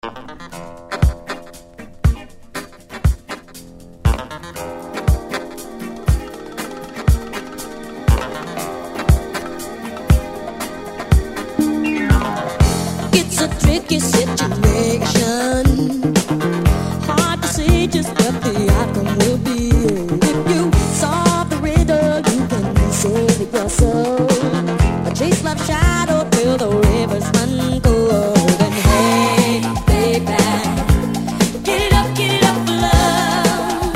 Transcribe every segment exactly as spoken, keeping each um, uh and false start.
It's a tricky situation. Hard to say just what the outcome will be. If you solve the riddle, you can save your soul. A chase love shadow till the rivers run cold. And hey, baby, get it up, get it up for love.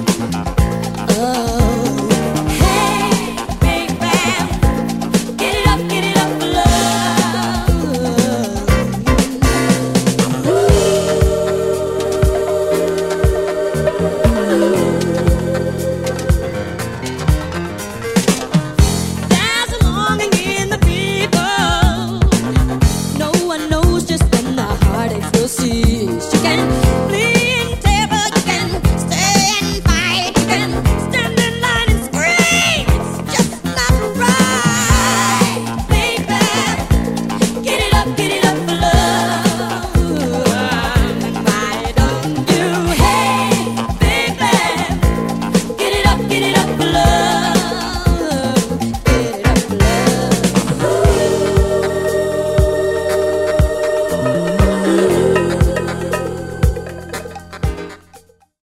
Oh, hey, baby, get it up, get it up for love. There's a longing in the people. No one knows just when the heartaches will see.